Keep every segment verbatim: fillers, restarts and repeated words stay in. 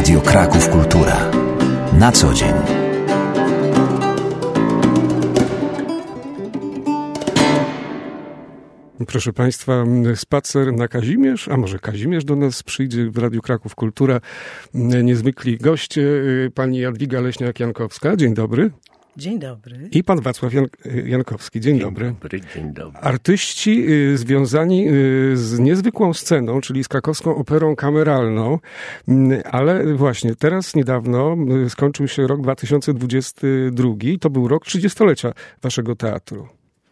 Radio Kraków Kultura. Na co dzień. Proszę Państwa, spacer na Kazimierz, a może Kazimierz do nas przyjdzie w Radiu Kraków Kultura. Niezwykli goście, pani Jadwiga Leśniak-Jankowska. Dzień dobry. Dzień dobry. I pan Wacław Jan- Jankowski. Dzień, dzień dobry. dobry. Dzień dobry. Artyści y, związani y, z niezwykłą sceną, czyli z krakowską operą kameralną, y, ale właśnie teraz niedawno y, skończył się rok dwa tysiące dwudziesty drugi. To był rok trzydziestolecia waszego teatru.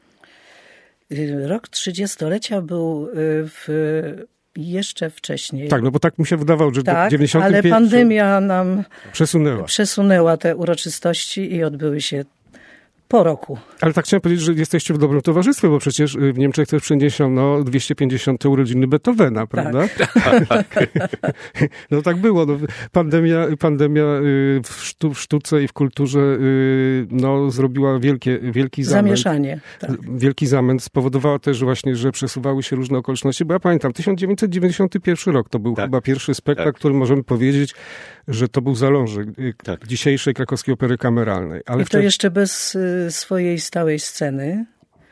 Rok trzydziestolecia był w, jeszcze wcześniej. Tak, no bo tak mi się wydawało, że tak, dziewięćdziesiąty pierwszy ale pandemia nam przesunęła. przesunęła te uroczystości i odbyły się po roku. Ale tak chciałem powiedzieć, że jesteście w dobrym towarzystwie, bo przecież w Niemczech też przeniesiono dwieście pięćdziesiąte urodziny Beethovena, prawda? Tak. No tak było. No, pandemia pandemia w, sztu, w sztuce i w kulturze no, zrobiła wielkie, wielki zamęt. Zamieszanie. Tak. Wielki zamęt. Spowodowała też właśnie, że przesuwały się różne okoliczności. Bo ja pamiętam, tysiąc dziewięćset dziewięćdziesiąty pierwszy rok to był tak. chyba pierwszy spektakl, tak. który możemy powiedzieć, że to był zalążek tak. dzisiejszej krakowskiej opery kameralnej. Ale I to wtedy... jeszcze bez swojej stałej sceny.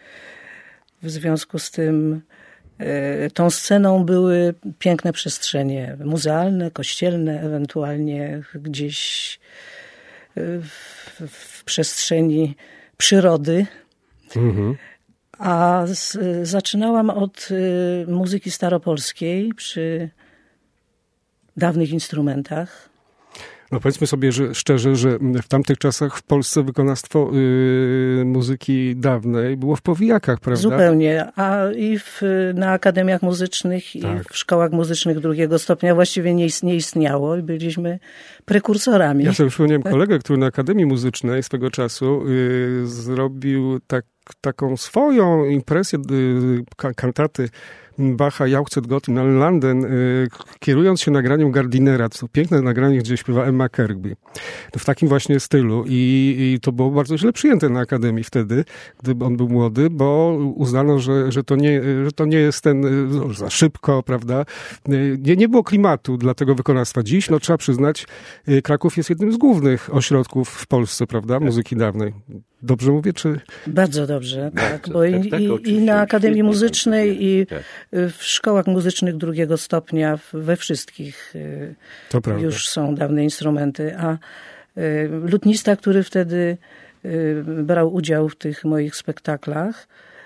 W związku z tym y, tą sceną były piękne przestrzenie muzealne, kościelne, ewentualnie gdzieś y, w, w przestrzeni przyrody. Mhm. A z, zaczynałam od y, muzyki staropolskiej przy dawnych instrumentach. No powiedzmy sobie że szczerze, że w tamtych czasach w Polsce wykonawstwo yy, muzyki dawnej było w powijakach, prawda? Zupełnie. A i w, na akademiach muzycznych tak. i w szkołach muzycznych drugiego stopnia właściwie nie, nie istniało i byliśmy prekursorami. Ja sobie przypomniałem kolegę, który na Akademii Muzycznej swego czasu yy, zrobił tak, taką swoją impresję yy, kantaty Bacha, Jauchzet Gott in allen Landen, y, kierując się nagraniem Gardinera, to piękne nagranie, gdzie śpiewa Emma Kirkby. W takim właśnie stylu. I, I to było bardzo źle przyjęte na Akademii wtedy, gdy on był młody, bo uznano, że, że, to, nie, że to nie jest ten no, za szybko, prawda? Nie, nie było klimatu dla tego wykonawstwa. Dziś, no trzeba przyznać, Kraków jest jednym z głównych ośrodków w Polsce, prawda? Muzyki dawnej. Dobrze mówię, czy... Bardzo dobrze, tak. tak bo tak, i, tak, i, i na Akademii Muzycznej, i tak. w szkołach muzycznych drugiego stopnia, we wszystkich to prawda. Już są dawne instrumenty. A lutnista, który wtedy brał udział w tych moich spektaklach,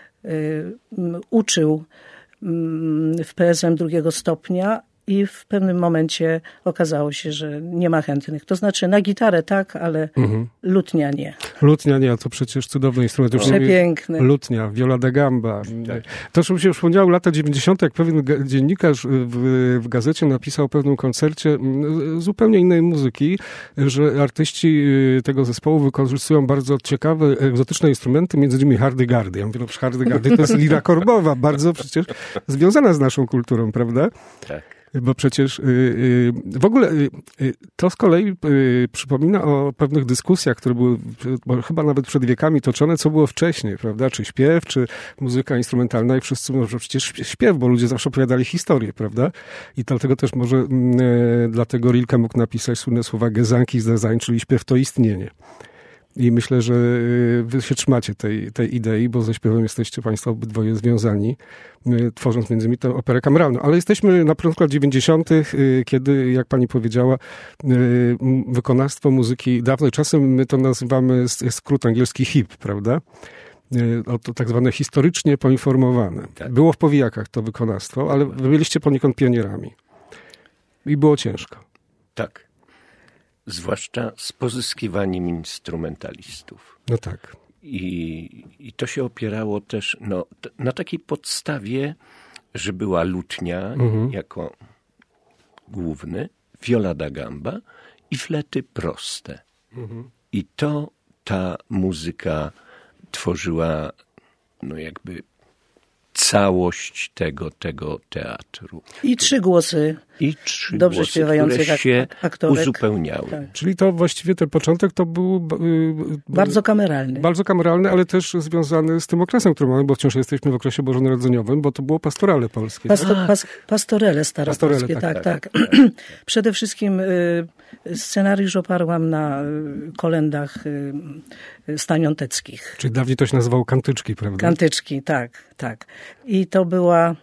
uczył w P S M drugiego stopnia, i w pewnym momencie okazało się, że nie ma chętnych. To znaczy na gitarę tak, ale mhm. lutnia nie. Lutnia nie, a to przecież cudowny instrument. Przepiękny. Lutnia, viola da gamba. Tak. To, już mi się przypomniało lata dziewięćdziesiąte, jak pewien dziennikarz w, w gazecie napisał o pewnym koncercie zupełnie innej muzyki, że artyści tego zespołu wykorzystują bardzo ciekawe, egzotyczne instrumenty, między innymi hardygardy. Ja mówię, no hardygardy to jest lira korbowa, bardzo przecież związana z naszą kulturą, prawda? Tak. Bo przecież y, y, w ogóle y, y, to z kolei y, przypomina o pewnych dyskusjach, które były bo chyba nawet przed wiekami toczone, co było wcześniej, prawda? Czy śpiew, czy muzyka instrumentalna i wszyscy mówią, że przecież śpiew, bo ludzie zawsze opowiadali historię, prawda? I dlatego też może y, dlatego Rilke mógł napisać słynne słowa Gesang ist Dasein, czyli śpiew to istnienie. I myślę, że wy się trzymacie tej, tej idei, bo ze śpiewem jesteście państwo obydwoje związani, tworząc między innymi tę operę kameralną. Ale jesteśmy na początku lat dziewięćdziesiątych, kiedy, jak pani powiedziała, wykonawstwo muzyki dawnej, czasem my to nazywamy, jest skrót angielski H I P, prawda? To tak zwane historycznie poinformowane. Tak. Było w powijakach to wykonawstwo, ale wy byliście poniekąd pionierami. I było ciężko. Tak. Zwłaszcza z pozyskiwaniem instrumentalistów. No tak. I, i to się opierało też no, t- na takiej podstawie, że była lutnia mhm. jako główny, viola da gamba i flety proste. Mhm. I to ta muzyka tworzyła no jakby całość tego, tego teatru. I trzy głosy. I trzy dobrze głosy, śpiewających które się aktorek. uzupełniały. Tak. Czyli to właściwie ten początek to był... Yy, bardzo kameralny. Bardzo kameralny, ale też związany z tym okresem, który mamy, bo wciąż jesteśmy w okresie bożonarodzeniowym, bo to było pastorale polskie. Pasto, pas, pastorele staropolskie, pastorele, tak, tak, tak. tak. Przede wszystkim y, Scenariusz oparłam na kolendach staniąteckich. Czyli dawniej to się nazywało kantyczki, prawda? Kantyczki, tak, tak. I to była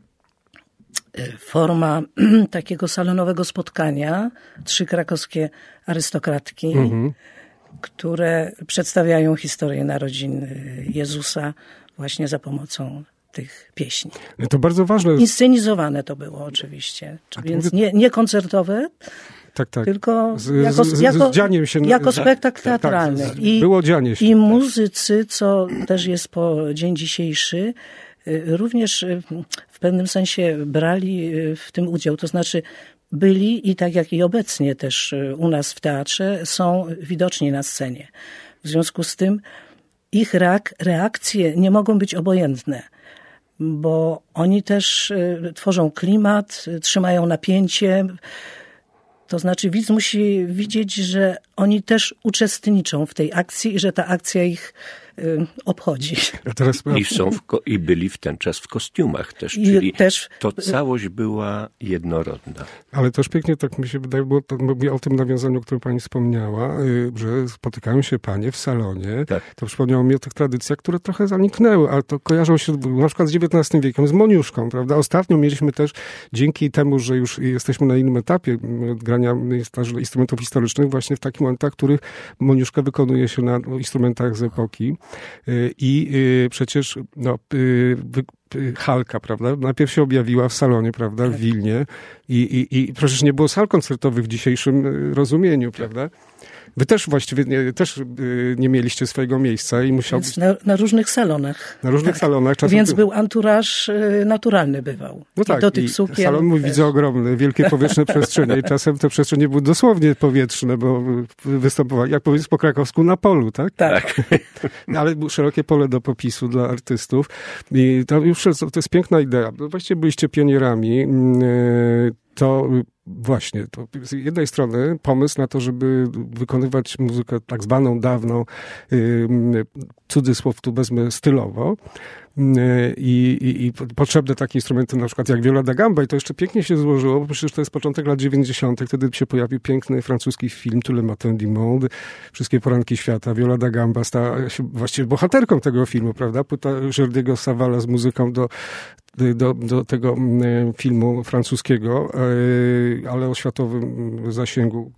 forma takiego salonowego spotkania. Trzy krakowskie arystokratki, mhm. które przedstawiają historię narodzin Jezusa właśnie za pomocą tych pieśni. To bardzo ważne. Inscenizowane to było oczywiście. Więc nie, nie koncertowe, tak, tak. tylko z, jako, z, jako, z dzianiem się, jako spektakl tak, teatralny. Tak, z, I, było dzianie się. I muzycy, co też jest po dzień dzisiejszy, również w pewnym sensie brali w tym udział. To znaczy byli i tak jak i obecnie też u nas w teatrze są widoczni na scenie. W związku z tym ich reakcje nie mogą być obojętne, bo oni też tworzą klimat, trzymają napięcie. To znaczy widz musi widzieć, że oni też uczestniczą w tej akcji i że ta akcja ich y, obchodzi. A teraz... I, są w ko- I byli w ten czas w kostiumach też, I czyli też... to całość była jednorodna. Ale też pięknie, tak mi się wydaje, bo to mówię o tym nawiązaniu, o którym pani wspomniała, y, że spotykają się panie w salonie. Tak. To przypomniało mi o tych tradycjach, które trochę zaniknęły, ale to kojarzą się na przykład z dziewiętnastym wiekiem, z Moniuszką, prawda? Ostatnio mieliśmy też, dzięki temu, że już jesteśmy na innym etapie grania instrumentów historycznych, właśnie w takich momentach, w których Moniuszka wykonuje się na instrumentach z epoki. I przecież no, Halka, prawda? Najpierw się objawiła w salonie, prawda? W Wilnie. I, i, i przecież nie było sal koncertowych w dzisiejszym rozumieniu, prawda? Wy też właściwie nie, też nie mieliście swojego miejsca i musiał być... Na, na różnych salonach. Na różnych tak. salonach. Czasem... Więc był anturaż naturalny bywał. No tak, I do tych sukien. Salon mój widzę ogromny, wielkie powietrzne przestrzenie i czasem te przestrzenie były dosłownie powietrzne, bo występowali, jak powiedzieć po krakowsku, na polu, tak? Tak. Ale było szerokie pole do popisu dla artystów i to już to jest piękna idea. Właściwie byliście pionierami. To właśnie, to z jednej strony pomysł na to, żeby wykonywać muzykę tak zwaną dawną, cudzysłów tu wezmę stylowo, I, i, i potrzebne takie instrumenty na przykład jak viola da gamba i to jeszcze pięknie się złożyło, bo przecież to jest początek lat dziewięćdziesiątych. Wtedy się pojawił piękny francuski film Tous les matins du monde, Wszystkie poranki świata. Viola da gamba stała się właściwie bohaterką tego filmu, prawda? Płyta Jordiego Savala z muzyką do, do, do tego filmu francuskiego, ale o światowym zasięgu,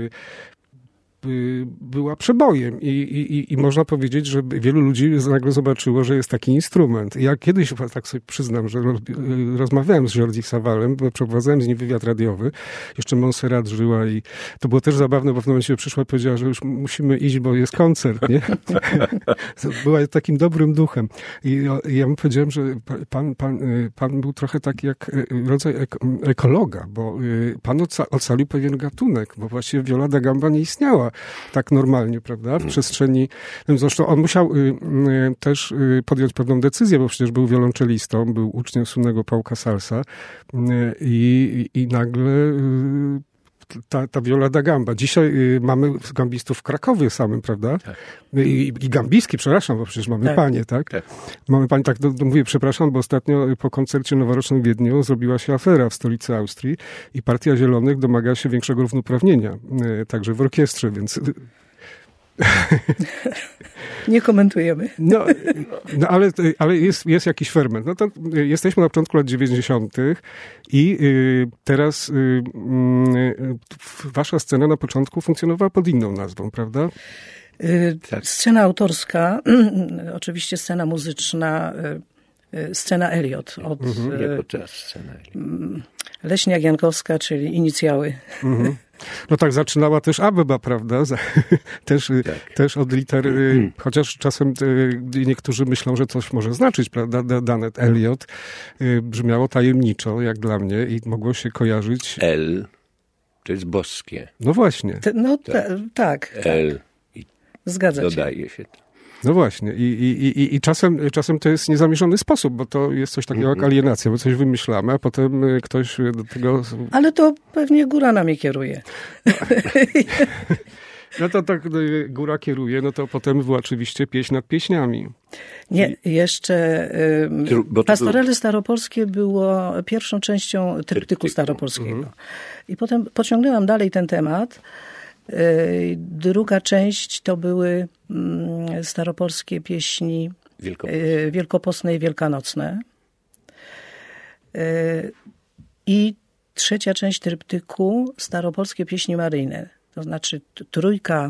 była przebojem I, i, i można powiedzieć, że wielu ludzi nagle zobaczyło, że jest taki instrument. Ja kiedyś, tak sobie przyznam, że rozmawiałem z Jordi Savalem, bo przeprowadzałem z nim wywiad radiowy. Jeszcze Montserrat żyła i to było też zabawne, bo w pewnym momencie przyszła i powiedziała, że już musimy iść, bo jest koncert, nie? Była takim dobrym duchem. I ja mu powiedziałem, że pan, pan, pan był trochę taki jak rodzaj ekologa, bo pan ocalił pewien gatunek, bo właściwie viola da gamba nie istniała tak normalnie, prawda, w przestrzeni. Zresztą on musiał y, y, też y, podjąć pewną decyzję, bo przecież był wiolonczelistą, był uczniem słynnego Pau Casalsa y, i, i nagle y, ta, ta viola da gamba. Dzisiaj y, mamy gambistów w Krakowie samym, prawda? Tak. I, i gambiski, przepraszam, bo przecież mamy tak. panie, tak? tak? Mamy panie, tak, do, do, mówię, przepraszam, bo ostatnio po koncercie noworocznym w Wiedniu zrobiła się afera w stolicy Austrii i Partia Zielonych domaga się większego równouprawnienia, y, także w orkiestrze, więc... Nie komentujemy. No, no ale, ale jest, jest jakiś ferment. No to jesteśmy na początku lat dziewięćdziesiątych i y, teraz y, y, wasza scena na początku funkcjonowała pod inną nazwą, prawda? Y, scena autorska, oczywiście scena muzyczna, y, scena Elliot. Od, mhm. Jako teraz scena Elliot. Leśniak Jankowska, czyli inicjały. Mhm. No tak, zaczynała też Abeba, prawda? Też, tak. też od liter, hmm. chociaż czasem niektórzy myślą, że coś może znaczyć, prawda? Danet Elliot brzmiało tajemniczo, jak dla mnie, i mogło się kojarzyć... L, to jest boskie. No właśnie. Te, no tak. tak L. I zgadza się. Dodaje się to. No właśnie. I, i, i, i czasem, czasem to jest niezamierzony sposób, bo to jest coś takiego jak alienacja, bo coś wymyślamy, a potem ktoś do tego... Ale to pewnie góra nami kieruje. No to tak góra kieruje, no to potem była oczywiście pieśń nad pieśniami. Nie, jeszcze y, Pastorele Staropolskie było pierwszą częścią tryptyku, tryptyku. staropolskiego. Mhm. I potem pociągnęłam dalej ten temat. Y, druga część to były y, staropolskie pieśni Wielkopostne, y, wielkopostne i wielkanocne. Y, I trzecia część tryptyku staropolskie pieśni maryjne. To znaczy trójka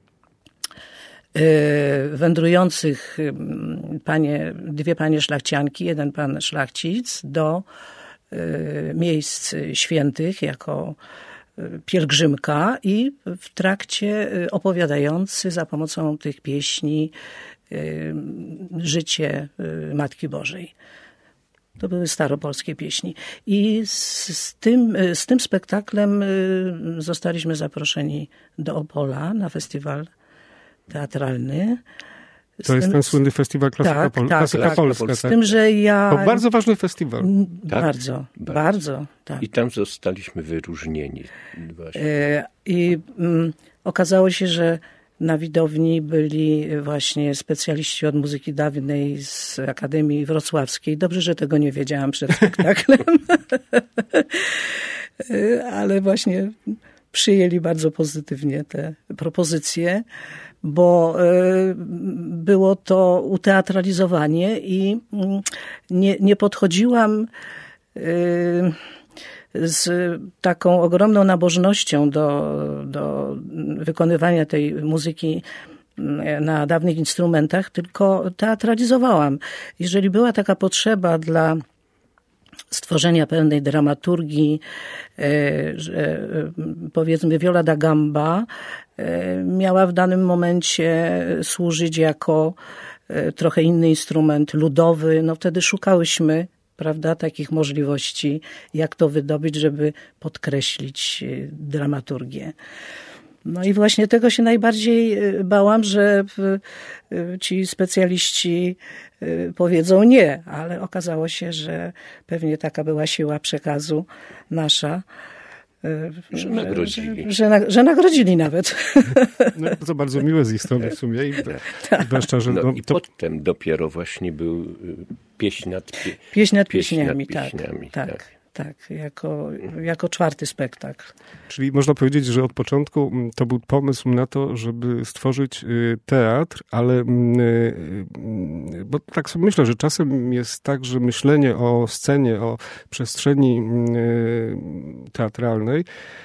wędrujących panie, dwie panie szlachcianki, jeden pan szlachcic do miejsc świętych jako pielgrzymka i w trakcie opowiadający za pomocą tych pieśni życie Matki Bożej. To były staropolskie pieśni. I z, z, tym, z tym spektaklem zostaliśmy zaproszeni do Opola na festiwal teatralny. Z to jest tym, ten słynny festiwal Klasyka, tak, Pol- tak, Klasyka tak, Polska. Tak. Z tym, że ja... To bardzo ważny festiwal. Tak? Bardzo, bardzo, bardzo. Tak. I tam zostaliśmy wyróżnieni. Właśnie. I um, okazało się, że na widowni byli właśnie specjaliści od muzyki dawnej z Akademii Wrocławskiej. Dobrze, że tego nie wiedziałam przed spektaklem. Ale właśnie przyjęli bardzo pozytywnie te propozycje, bo było to uteatralizowanie i nie, nie podchodziłam z taką ogromną nabożnością do, do wykonywania tej muzyki na dawnych instrumentach, tylko teatralizowałam. Jeżeli była taka potrzeba dla stworzenia pewnej dramaturgii, że powiedzmy Viola da Gamba miała w danym momencie służyć jako trochę inny instrument ludowy, no wtedy szukałyśmy, prawda, takich możliwości, jak to wydobyć, żeby podkreślić dramaturgię. No i właśnie tego się najbardziej bałam, że ci specjaliści powiedzą nie, ale okazało się, że pewnie taka była siła przekazu nasza, że nagrodzili. Że, że, że nagrodzili nawet. No, to bardzo miłe z ich strony w sumie. I, tak. zwłaszcza, że, no, no, i to... potem dopiero właśnie był pieśń nad, pie... pieśń nad pieśń pieśniami. Nad pieśniami tak, tak. tak. Tak, jako, jako czwarty spektakl. Czyli można powiedzieć, że od początku to był pomysł na to, żeby stworzyć teatr, ale bo tak sobie myślę, że czasem jest tak, że myślenie o scenie, o przestrzeni teatralnej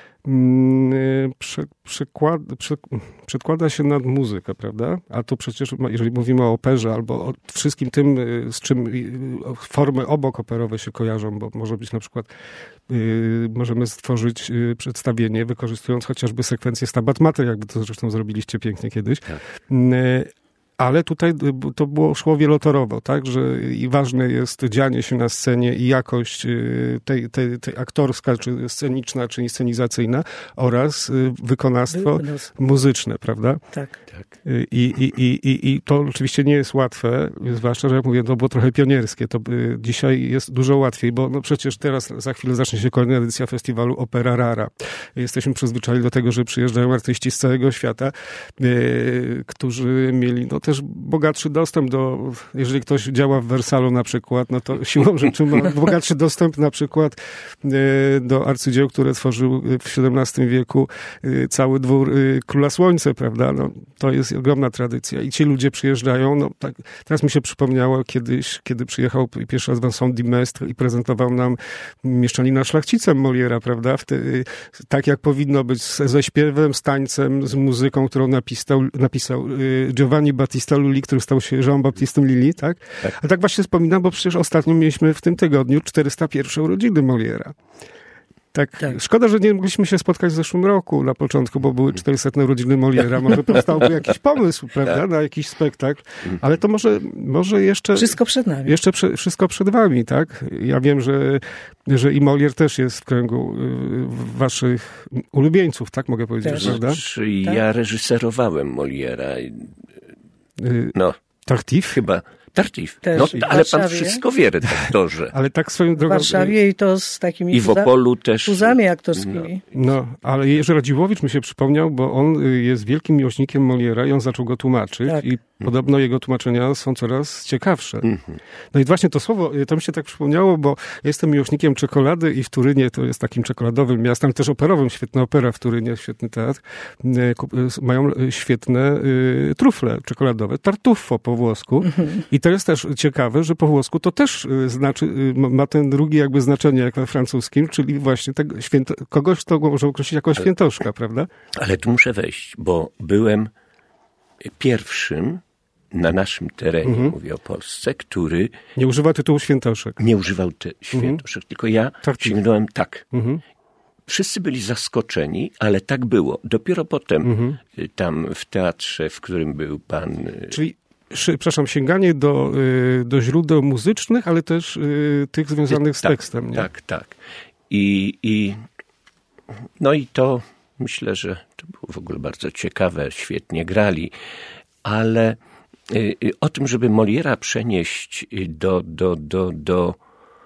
Przekład, prze, przedkłada się nad muzykę, prawda? A to przecież, jeżeli mówimy o operze albo o wszystkim tym, z czym formy obok operowe się kojarzą, bo może być na przykład, yy, możemy stworzyć yy, przedstawienie, wykorzystując chociażby sekwencję Stabat Mater, jakby to zresztą zrobiliście pięknie kiedyś. Tak. Yy, Ale tutaj to było, szło wielotorowo, tak, że i ważne jest dzianie się na scenie i jakość tej, tej, tej aktorska, czy sceniczna, czy inscenizacyjna oraz wykonawstwo muzyczne, prawda? Tak. tak. I, i, i, i, I to oczywiście nie jest łatwe, zwłaszcza, że jak mówię, to było trochę pionierskie. To dzisiaj jest dużo łatwiej, bo no przecież teraz za chwilę zacznie się kolejna edycja festiwalu Opera Rara. Jesteśmy przyzwyczajeni do tego, że przyjeżdżają artyści z całego świata, którzy mieli no, też bogatszy dostęp do, jeżeli ktoś działa w Wersalu na przykład, no to siłą rzeczy ma bogatszy dostęp na przykład do arcydzieł, które tworzył w siedemnastym wieku cały dwór Króla Słońce, prawda? No, to jest ogromna tradycja i ci ludzie przyjeżdżają, no tak, teraz mi się przypomniało kiedyś, kiedy przyjechał pierwszy raz Vincent Dimestre i prezentował nam Mieszczanina Szlachcicem Moliera, prawda? Wtedy, tak jak powinno być, ze śpiewem, z tańcem, z muzyką, którą napisał, napisał Giovanni Battista Lully, który stał się Jean-Baptistą Lully, tak? tak? A tak właśnie wspominam, bo przecież ostatnio mieliśmy w tym tygodniu czterysta pierwsze urodziny Moliera. Tak, tak. Szkoda, że nie mogliśmy się spotkać w zeszłym roku na początku, bo były czterysta urodziny Moliera. Może powstałby jakiś pomysł, prawda, tak. na jakiś spektakl, ale to może, może jeszcze... Wszystko przed nami. Jeszcze prze, wszystko przed wami, tak? Ja wiem, że, że i Molier też jest w kręgu waszych ulubieńców, tak mogę powiedzieć, też. prawda? Ja tak? reżyserowałem Moliera. No. Tartif? Chyba Tartif. Też No, i w ale pan Warszawie. wszystko wie, redaktorze. Ale tak swoją W drogą... Warszawie i to z takimi I w Opolu też. tuzami aktorskimi. No, ale Jerzy Radziłowicz mi się przypomniał, bo on y, jest wielkim miłośnikiem Moliera i on zaczął go tłumaczyć Tak. i podobno jego tłumaczenia są coraz ciekawsze. Mhm. No i właśnie to słowo, y, to mi się tak przypomniało, bo jestem miłośnikiem czekolady i w Turynie to jest takim czekoladowym miastem, też operowym, świetna opera w Turynie, świetny teatr. Y, kup- y, mają y, świetne y, trufle czekoladowe, tartuffo po włosku. I to jest też ciekawe, że po włosku to też y, znaczy, y, ma- ma ten drugi jakby znaczenie jak we francuskim, czyli właśnie tego święto, kogoś, kto może określić jako świętoszka, prawda? Ale tu muszę wejść, bo byłem pierwszym na naszym terenie, Mhm. mówię o Polsce, który Nie używa tytułu świętoszek. nie używał te świętoszek, tylko ja Tak. sięgnąłem tak. Mhm. Wszyscy byli zaskoczeni, ale tak było. Dopiero potem Mhm. y, tam w teatrze, w którym był pan... y, Czyli, szy- przepraszam, sięganie do, y, do źródeł muzycznych, ale też y, tych związanych z tak, tekstem. Nie? Tak, tak. I, i, no i to myślę, że to było w ogóle bardzo ciekawe, świetnie grali, ale y, y, o tym, żeby Moliera przenieść y, do, do, do, do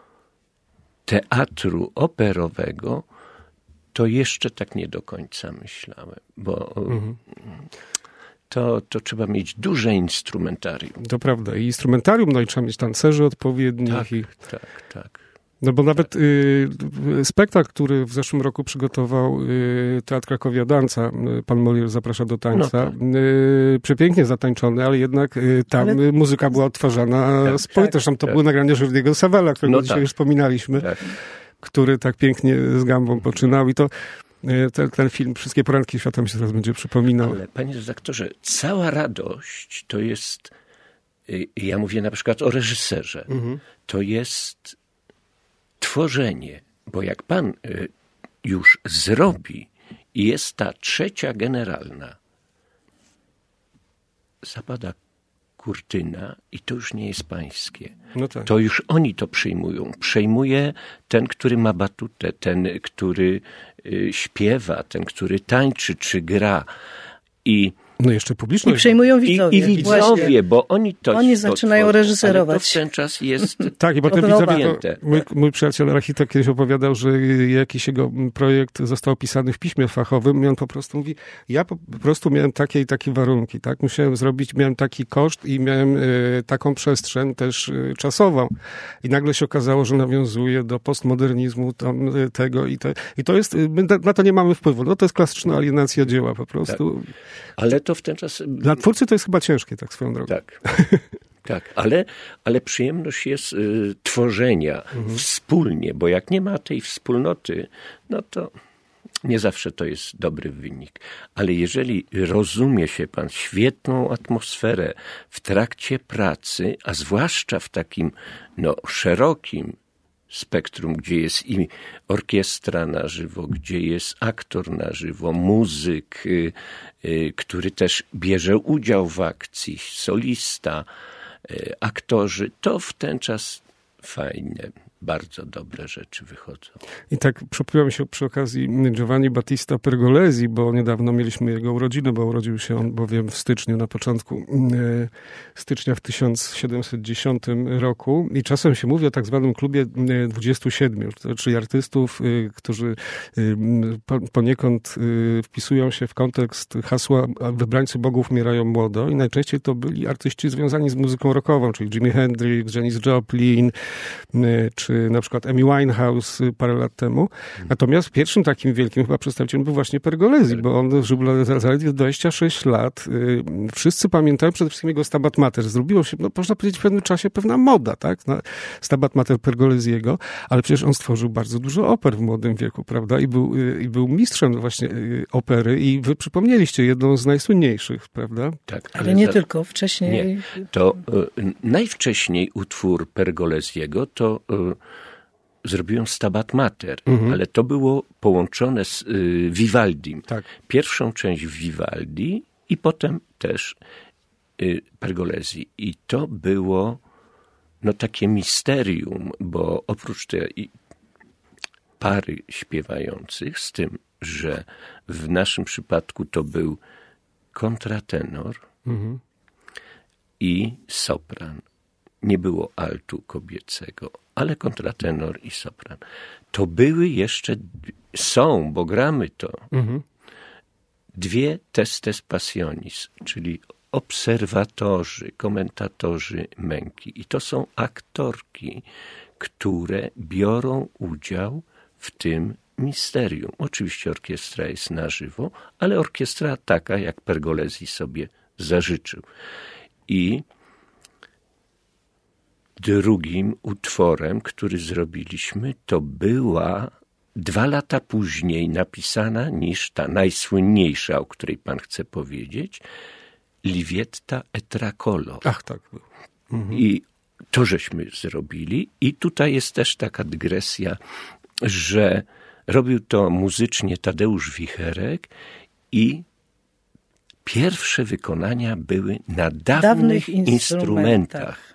teatru operowego, to jeszcze tak nie do końca myślałem, bo Mhm. to, to trzeba mieć duże instrumentarium. To prawda. I instrumentarium, no i trzeba mieć tancerzy odpowiednich. Tak, I, tak, tak. no bo nawet y, spektakl, który w zeszłym roku przygotował y, Teatr Krakowia Danca, y, pan Molier zaprasza do tańca, No y, przepięknie zatańczony, ale jednak y, tam Ale- y, muzyka była odtwarzana Tak, z płyty. tak, Zresztą to tak. były nagrania Żywnego Sawela, którego No dzisiaj tak. już wspominaliśmy. tak. który tak pięknie z gambą poczynał i to e, ten, ten film Wszystkie poranki świata mi się teraz będzie przypominał. Ale panie redaktorze, cała radość to jest, y, ja mówię na przykład o reżyserze, Mhm. to jest tworzenie, bo jak pan y, już zrobi i jest ta trzecia generalna, zapada kurtyna i to już nie jest pańskie. No tak. To już oni to przejmują. Przejmuje ten, który ma batutę, ten, który y, śpiewa, ten, który tańczy czy gra. I, No jeszcze I publiczność. przejmują i, widzowie. i widzowie, Właśnie. bo oni to Oni to zaczynają tworzą. reżyserować. Ale to w ten czas jest... Tak, i potem Podoba. widzowie, to, mój, mój przyjaciel architekt kiedyś opowiadał, że jakiś jego projekt został opisany w piśmie fachowym i on po prostu mówi, ja po prostu miałem takie i takie warunki, tak? Musiałem zrobić, miałem taki koszt i miałem y, taką przestrzeń też y, czasową. I nagle się okazało, że nawiązuje do postmodernizmu tam, y, tego i, te, i to jest, y, my na, na to nie mamy wpływu. No to jest klasyczna alienacja dzieła po prostu. Ale to w ten czas... Dla twórcy to jest chyba ciężkie, tak swoją drogą. Tak, tak, ale, ale przyjemność jest y, tworzenia wspólnie, bo jak nie ma tej wspólnoty, no to nie zawsze to jest dobry wynik. Ale jeżeli rozumie się pan świetną atmosferę w trakcie pracy, a zwłaszcza w takim no, szerokim spektrum, gdzie jest i orkiestra na żywo, gdzie jest aktor na żywo, muzyk, y, y, który też bierze udział w akcji, solista, y, aktorzy, to w ten czas fajne, bardzo dobre rzeczy wychodzą. I tak przypomniał mi się przy okazji Giovanni Battista Pergolesi, bo niedawno mieliśmy jego urodziny, bo urodził się on bowiem w styczniu, na początku e, stycznia w tysiąc siedemset dziesiątym roku. I czasem się mówi o tak zwanym klubie e, dwudziestu siedmiu, czyli artystów, e, którzy e, po, poniekąd e, wpisują się w kontekst hasła wybrańcy bogów umierają młodo i najczęściej to byli artyści związani z muzyką rockową, czyli Jimi Hendrix, Janis Joplin, e, czy na przykład Amy Winehouse parę lat temu. Natomiast pierwszym takim wielkim chyba przedstawicielem był właśnie Pergolesi, bo on żył zaledwie dwadzieścia sześć lat. Wszyscy pamiętają przede wszystkim jego Stabat Mater. Zrobiło się, no można powiedzieć, w pewnym czasie pewna moda, tak? Stabat Mater Pergolesiego, ale przecież on stworzył bardzo dużo oper w młodym wieku, prawda? I był, i był mistrzem właśnie opery i wy przypomnieliście jedną z najsłynniejszych, prawda? Tak, Ale nie za- tylko, wcześniej. Nie, to y, najwcześniej utwór Pergolesiego to y, zrobiłem Stabat Mater, Mhm. ale to było połączone z y, Vivaldim. Tak. Pierwszą część Vivaldi i potem też y, Pergolesi. I to było no takie misterium, bo oprócz tej pary śpiewających, z tym, że w naszym przypadku to był kontratenor Mhm. i sopran. nie było altu kobiecego, ale kontratenor i sopran. To były jeszcze, są, bo gramy to, mhm. dwie testes passionis, czyli obserwatorzy, komentatorzy męki. I to są aktorki, które biorą udział w tym misterium. Oczywiście orkiestra jest na żywo, ale orkiestra taka, jak Pergolesi sobie zażyczył. I drugim utworem, który zrobiliśmy, to była dwa lata później napisana niż ta najsłynniejsza, o której pan chce powiedzieć, Livietta e Tracolo. Ach, tak. Mhm. I to żeśmy zrobili. I tutaj jest też taka dygresja, że robił to muzycznie Tadeusz Wicherek i pierwsze wykonania były na dawnych, dawnych instrumentach. instrumentach.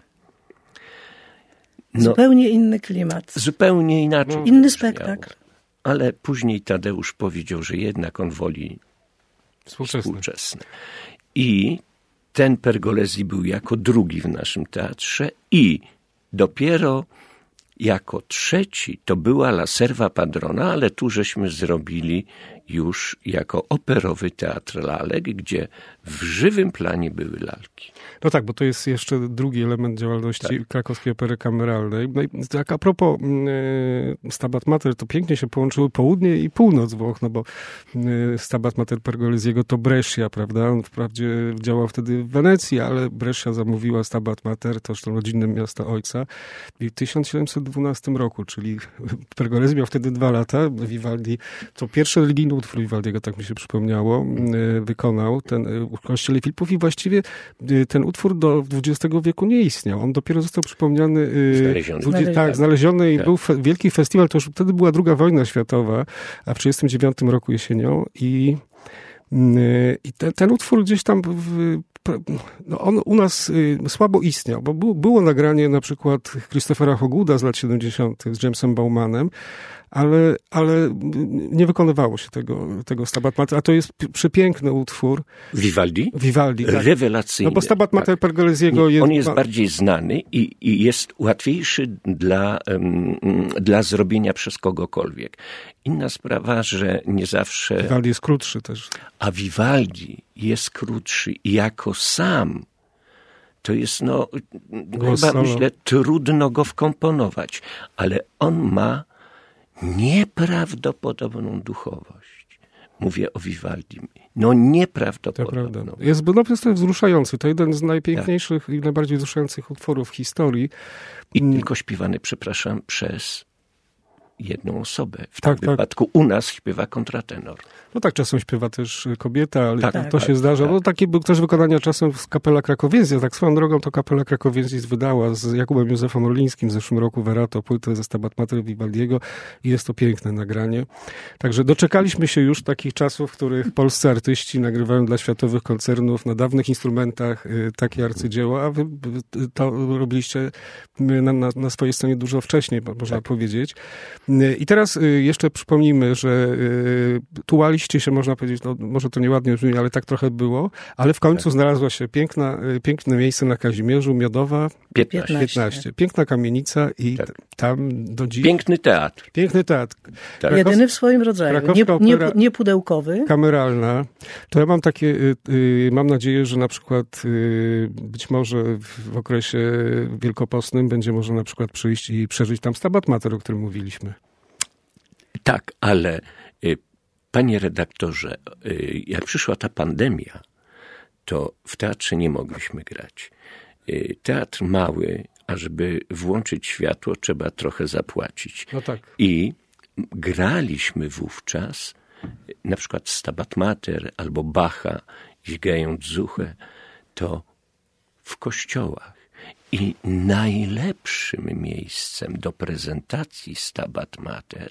No, zupełnie inny klimat. Zupełnie inaczej. No, inny spektakl. Ale później Tadeusz powiedział, że jednak on woli współczesne. współczesne. I ten Pergolesi był jako drugi w naszym teatrze i dopiero jako trzeci to była La Serva Padrona, ale tu żeśmy zrobili już jako operowy teatr lalek, gdzie w żywym planie były lalki. No tak, bo to jest jeszcze drugi element działalności tak. Krakowskiej Opery Kameralnej. No i tak a propos e, Stabat Mater, to pięknie się połączyły południe i północ Włoch, no bo e, Stabat Mater Pergolesiego to Brescia, prawda? On wprawdzie działał wtedy w Wenecji, ale Brescia zamówiła Stabat Mater, to zresztą rodzinne miasto ojca. I w tysiąc siedemset dwunastym roku, czyli Pergolesi miał wtedy dwa lata, Vivaldi, to pierwszy religijny utwór Vivaldiego, tak mi się przypomniało, e, wykonał ten e, w kościele Filipów i właściwie e, ten utwór do dwudziestego wieku nie istniał. On dopiero został przypomniany... Znaleziony. dwudziestego Tak, znaleziony i tak. Był fe, wielki festiwal, to już wtedy była druga wojna światowa, a w trzydziestym dziewiątym roku jesienią i, i te, ten utwór gdzieś tam w, no on u nas y, słabo istniał, bo było, było nagranie na przykład Christophera Hoggwooda z lat siedemdziesiątych z Jamesem Baumanem, ale, ale nie wykonywało się tego, tego Stabat Mater, a to jest przepiękny utwór. Vivaldi? Vivaldi, tak. Rewelacyjny. No bo Stabat Mater tak. Pergolesiego jest... On jest ma... bardziej znany i, i jest łatwiejszy dla, um, dla zrobienia przez kogokolwiek. Inna sprawa, że nie zawsze... Vivaldi jest krótszy też. A Vivaldi jest krótszy i jako sam to jest, no, Głos chyba solo. myślę, trudno go wkomponować, ale on ma nieprawdopodobną duchowość. Mówię o Vivaldi. No nieprawdopodobną. To prawda. Jest, no, jest to wzruszający. To jeden z najpiękniejszych tak. i najbardziej wzruszających utworów w historii. I tylko śpiewany, przepraszam, przez jedną osobę. W tak, tym tak. wypadku u nas śpiewa kontratenor. No tak, czasem śpiewa też kobieta, ale tak, to tak, się tak, zdarza. Tak. No takie były też wykonania czasem z Kapela Krakowiensis. Tak swoją drogą to Kapela Krakowiensis wydała z Jakubem Józefem Orlińskim w zeszłym roku Verato płytę ze Stabat Mater Vivaldiego i jest to piękne nagranie. Także doczekaliśmy się już takich czasów, w których polscy artyści nagrywają dla światowych koncernów na dawnych instrumentach y, takie arcydzieła, a wy to robiliście na, na, na swojej scenie dużo wcześniej, można tak. powiedzieć. Y, I teraz y, jeszcze przypomnijmy, że y, tułaliście się, można powiedzieć, no może to nieładnie brzmi, ale tak trochę było, ale w końcu tak. znalazła się piękna, piękne miejsce na Kazimierzu, Miodowa piętnaście. piętnaście. Piękna kamienica i tak. tam do dziś... Piękny teatr. Piękny teatr. Tak. Jedyny w swoim rodzaju, nie, nie, nie pudełkowy. Kameralna. To ja mam takie, y, y, mam nadzieję, że na przykład y, być może w okresie wielkopostnym będzie można na przykład przyjść i przeżyć tam Stabat Mater, o którym mówiliśmy. Tak, ale y, panie redaktorze, y, jak przyszła ta pandemia, to w teatrze nie mogliśmy grać. Y, teatr mały, a żeby włączyć światło, trzeba trochę zapłacić. No tak. I graliśmy wówczas na przykład Stabat Mater albo Bacha, Źgejąc Zuchę, to w kościołach. I najlepszym miejscem do prezentacji Stabat Mater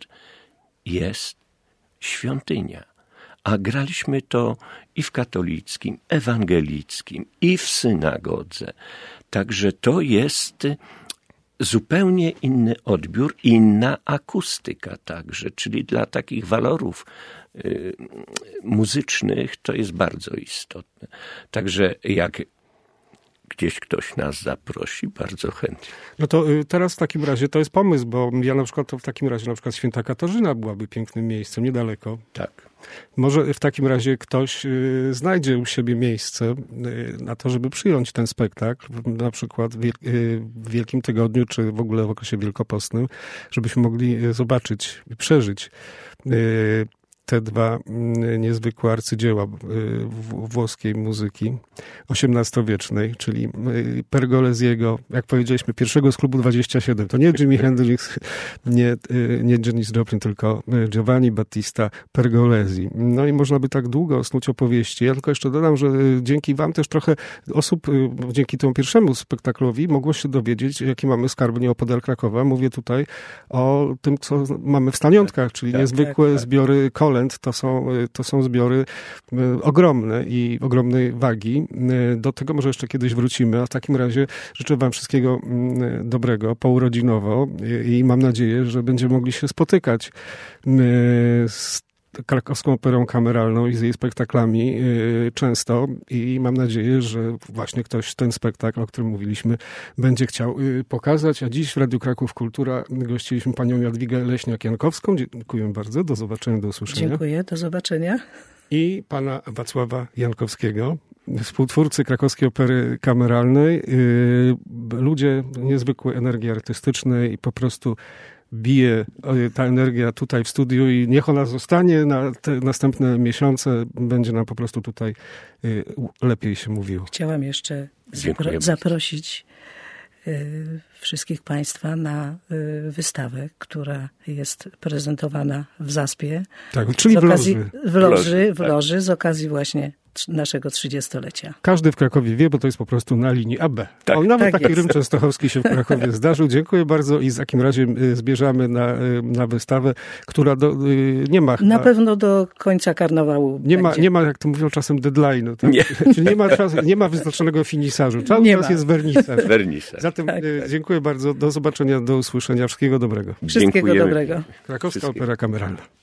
jest świątynia. A graliśmy to i w katolickim, ewangelickim, i w synagodze. Także to jest zupełnie inny odbiór, inna akustyka także, czyli dla takich walorów y, muzycznych to jest bardzo istotne. Także jak gdzieś ktoś nas zaprosi, bardzo chętnie. No to teraz w takim razie to jest pomysł, bo ja na przykład to w takim razie na przykład Święta Katarzyna byłaby pięknym miejscem, niedaleko. Tak. Może w takim razie ktoś y, znajdzie u siebie miejsce y, na to, żeby przyjąć ten spektakl, na przykład w, y, w Wielkim Tygodniu, czy w ogóle w okresie wielkopostnym, żebyśmy mogli y, zobaczyć i przeżyć y, te dwa niezwykłe arcydzieła włoskiej muzyki osiemnastowiecznej, czyli Pergoleziego, jak powiedzieliśmy, pierwszego z klubu dwadzieścia siedem. To nie Jimi Hendrix, nie, nie Janis Joplin, tylko Giovanni Battista Pergolesi. No i można by tak długo snuć opowieści. Ja tylko jeszcze dodam, że dzięki wam też trochę osób, dzięki temu pierwszemu spektaklowi mogło się dowiedzieć, jakie mamy skarby nieopodal Krakowa. Mówię tutaj o tym, co mamy w Staniątkach, czyli tak, niezwykłe tak, tak. zbiory kolęd. To są, to są zbiory ogromne i ogromnej wagi. Do tego może jeszcze kiedyś wrócimy, a w takim razie życzę wam wszystkiego dobrego, pourodzinowo i mam nadzieję, że będziemy mogli się spotykać z Krakowską Operą Kameralną i z jej spektaklami często i mam nadzieję, że właśnie ktoś ten spektakl, o którym mówiliśmy, będzie chciał pokazać. A dziś w Radiu Kraków Kultura gościliśmy panią Jadwigę Leśniak-Jankowską. Dziękuję bardzo. Do zobaczenia, do usłyszenia. Dziękuję, do zobaczenia. I pana Wacława Jankowskiego, współtwórcy Krakowskiej Opery Kameralnej. Ludzie niezwykłej energii artystycznej i po prostu bije ta energia tutaj w studiu i niech ona zostanie na te następne miesiące. Będzie nam po prostu tutaj lepiej się mówiło. Chciałam jeszcze zapro- zaprosić y, wszystkich państwa na y, wystawę, która jest prezentowana w Zaspie. Tak, czyli w okazji, Loży. W Loży, w Loży z okazji właśnie naszego trzydziestolecia. Każdy w Krakowie wie, bo to jest po prostu na linii A B. Tak, o, nawet tak taki jest. Rym częstochowski się w Krakowie zdarzył. Dziękuję bardzo i w takim razie zbierzamy na, na wystawę, która do, nie ma chyba... Na pewno do końca karnawału nie ma, będzie. nie ma, jak to mówią czasem, deadline'u. Tak? Nie. Czyli nie ma, nie ma wyznaczonego finisarzu. Cały nie czas ma. jest wernisaż. wernisaż. Zatem tak, tak. dziękuję bardzo. Do zobaczenia, do usłyszenia. Wszystkiego dobrego. Wszystkiego Dziękujemy. dobrego. Krakowska Wszystkiego. Opera Kameralna.